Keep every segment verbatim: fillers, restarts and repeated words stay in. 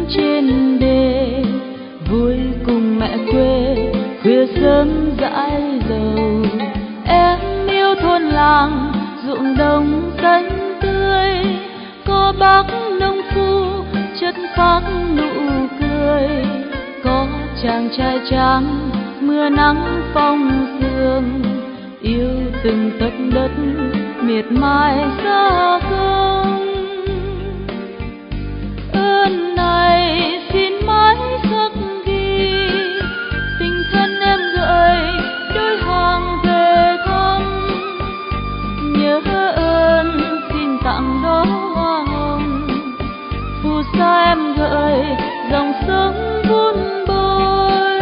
trên đê, vui cùng mẹ quê khuya sớm dãi dầu. Em yêu thôn làng ruộng đồng xanh tươi, có bác nông phu chất phác nụ cười, có chàng trai trắng mưa nắng phong sương, yêu từng tấc đất miệt mài xa không. Ơn này xin mãi khắc ghi, tình thân em gửi đôi hàng về thăm. Nhớ ơn xin tặng đó hoa hồng, phù sa em gửi dòng sông vun bồi.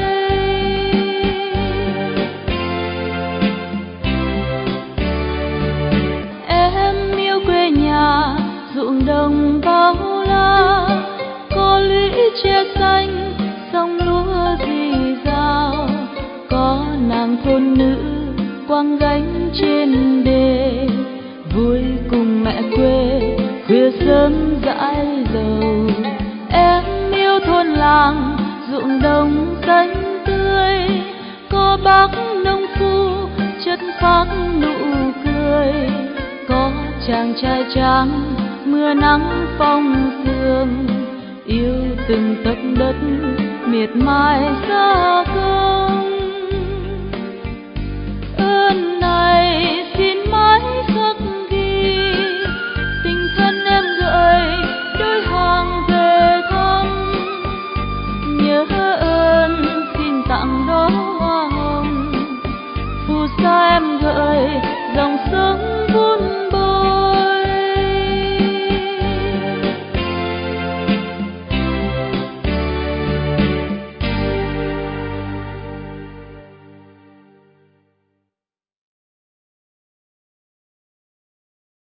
Em yêu quê nhà ruộng đồng bao la, có lũy tre xanh sông lúa rì rào, có nàng thôn nữ quăng gánh trên đê, vui cùng mẹ quê khuya sớm dãi dầu. Em yêu thôn làng ruộng đồng xanh tươi, có bác nông phu chất phác nụ cười, có chàng trai trắng mưa nắng phong sương, yêu từng tấc đất miệt mài xa không.